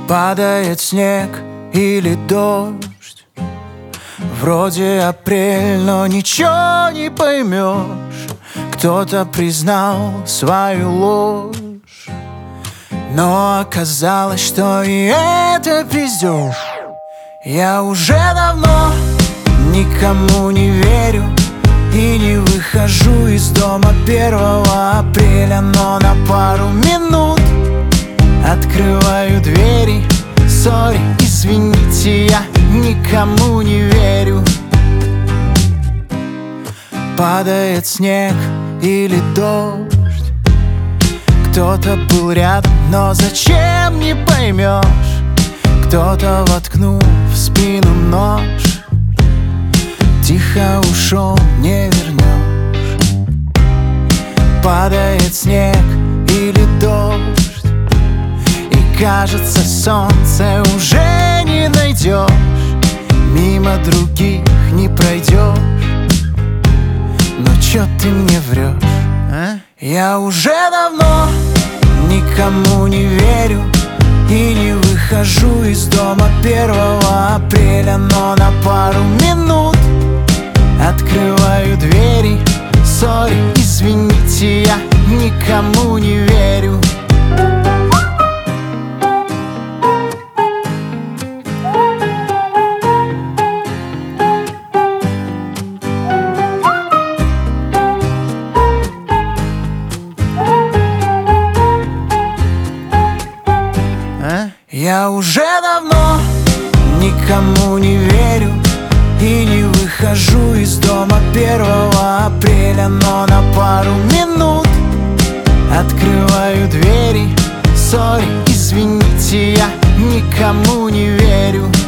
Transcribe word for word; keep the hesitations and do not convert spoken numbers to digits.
Падает снег или дождь, вроде апрель, но ничего не поймешь. Кто-то признал свою ложь, но оказалось, что и это пиздёж. Я уже давно никому не верю и не выхожу из дома первого апреля, но на пару минут открываю двери. Сори, извините, я никому не верю. Падает снег или дождь, кто-то был рядом, но зачем, не поймешь. Кто-то, воткнув в спину нож, тихо ушел, не вернешь. Падает снег или дождь, и кажется, солнце уже не найдешь. Мимо других не пройдешь, но чё ты мне врешь, а? Я уже давно никому не верю и не выхожу из дома первого апреля, но на пару минут открываю двери. Сори, извините, я никому не верю. Я уже давно никому не верю и не выхожу из дома первого апреля, но на пару минут открываю двери. Сори, извините, я никому не верю.